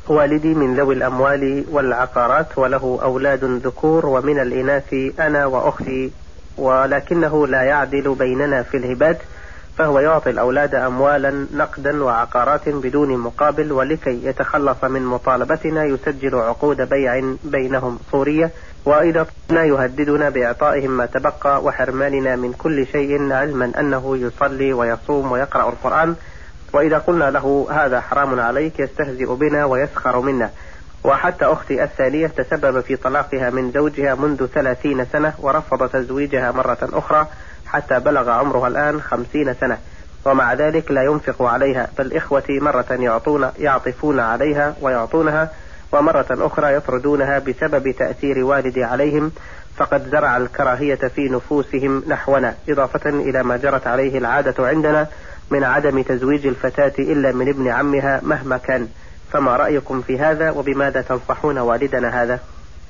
والدي من ذوي الأموال والعقارات، وله أولاد ذكور، ومن الإناث أنا وأختي، ولكنه لا يعدل بيننا في الهبات، فهو يعطي الأولاد أموالا نقدا وعقارات بدون مقابل، ولكي يتخلص من مطالبتنا يسجل عقود بيع بينهم صورية، وإذا طلبنا يهددنا بإعطائهم ما تبقى وحرماننا من كل شيء، علما أنه يصلي ويصوم ويقرأ القرآن، وإذا قلنا له هذا حرام عليك يستهزئ بنا ويسخر منا. وحتى أختي الثانية تسبب في طلاقها من زوجها منذ 30 سنة، ورفض تزويجها مرة أخرى حتى بلغ عمرها الآن 50 سنة، ومع ذلك لا ينفق عليها، بل إخوتي مرة يعطفون عليها ويعطونها، ومرة أخرى يطردونها بسبب تأثير والدي عليهم، فقد زرع الكراهية في نفوسهم نحونا، إضافة إلى ما جرت عليه العادة عندنا من عدم تزويج الفتاة إلا من ابن عمها مهما كان. فما رأيكم في هذا، وبماذا تنصحون والدنا هذا؟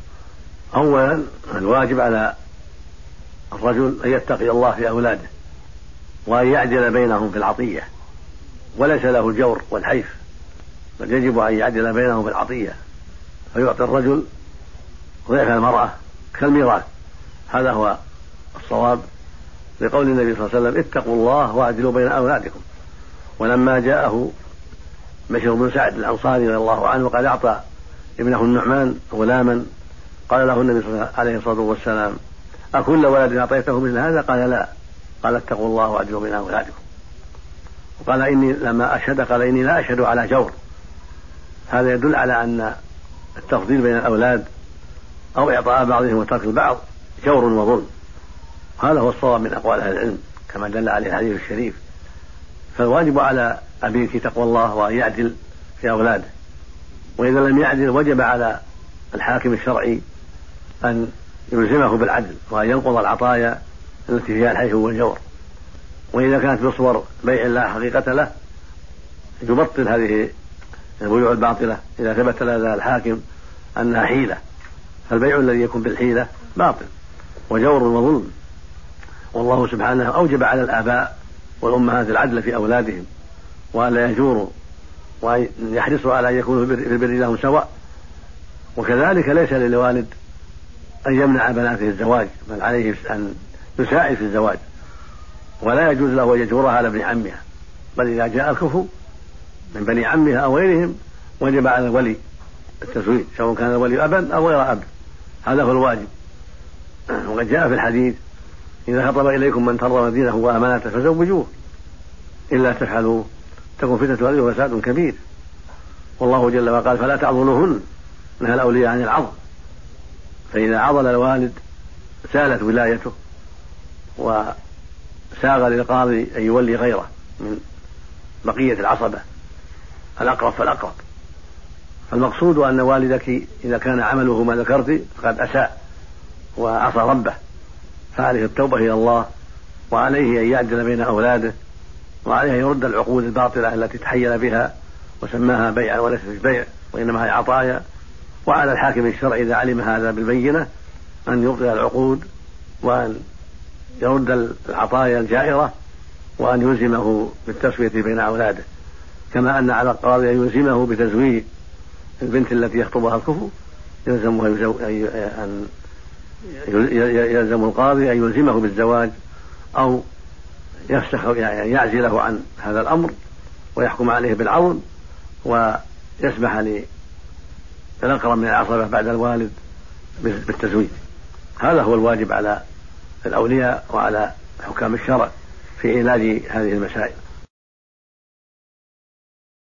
أولا، الواجب على الرجل أن يتقي الله في أولاده، وأن يعدل بينهم في العطية، وليس له الجور والحيف، بل يجب أن يعدل بينهم في العطية، فيعطي الرجل ضعف المرأة كالميراث. هذا هو الصواب، لقول النبي صلى الله عليه وسلم: اتقوا الله واعدلوا بين أولادكم. ولما جاءه بشر بن سعد الأنصاري رضي الله عنه وقد أعطى ابنه النعمان غلاما، قال له النبي عليه الصلاة والسلام: أكل ولد أعطيته مثل هذا؟ قال: لا. قال: اتقوا الله واعدلوا بين أولادكم. وقال: إني لما أشهد، قال: إني لا أشهد على جور. هذا يدل على أن التفضيل بين الأولاد أو إعطاء بعضهم وترك البعض جور وظلم. هذا هو الصواب من أقوال أهل العلم كما دل عليه الحديث الشريف. فالواجب على أبيك تقوى الله وأن يعدل في أولاده، وإذا لم يعدل وجب على الحاكم الشرعي أن يلزمه بالعدل، وأن ينقض العطايا التي فيها الحيف والجور. وإذا كانت بصور بيع لا حقيقة له يبطل هذه البيوع الباطلة إذا ثبت لدى الحاكم أنها حيلة، فالبيع الذي يكون بالحيلة باطل وجور وظلم. والله سبحانه أوجب على الآباء والأمهات العدل في أولادهم، وأن لا يجوروا، وأن يحرصوا على أن يكونوا في البر لهم سواء. وكذلك ليس للوالد أن يمنع بناته الزواج، بل عليه أن يساعد في الزواج، ولا يجوز له أن يجورها على ابن عمها، بل إذا جاء الكفو من بني عمها أو غيرهم وجب على الولي التزويج، سواء كان الولي أبا أو غير أب. هذا هو الواجب. وقد جاء في الحديث: إذا خطب إليكم من ترضون دينه وأمانته فزوجوه، إلا تفعلوا تكن فتنة الأرض وفساد كبير. والله جل وعلا قال: فلا تعضلوهن، نهى الأولياء عن العضل. فإذا عضل الوالد سالت ولايته، وساغ للقاضي أن يولي غيره من بقية العصبة، الأقرب فالأقرب. فالمقصود أن والدك إذا كان عمله ما ذكرت فقد أساء وعصى ربه، فعليه التوبة إلى الله، وعليه أن يعدل بين أولاده، وعليه أن يرد العقود الباطلة التي تحيل بها وسماها بيعا وليست بيع وإنما هي عطايا. وعلى الحاكم الشرعي إذا علم هذا بالبينة أن يبطل العقود، وأن يرد العطايا الجائرة، وأن يلزمه بالتسوية بين أولاده، كما أن على القاضي أن يلزمه بتزويج البنت التي يخطبها الكفو، يلزم القاضي أن يلزمه بالزواج، أو يفسخ يعني يعزله عن هذا الأمر ويحكم عليه بالعضل، ويسمح للأقرب من العصبة بعد الوالد بالتزويج. هذا هو الواجب على الأولياء وعلى حكام الشرع في علاج هذه المسائل.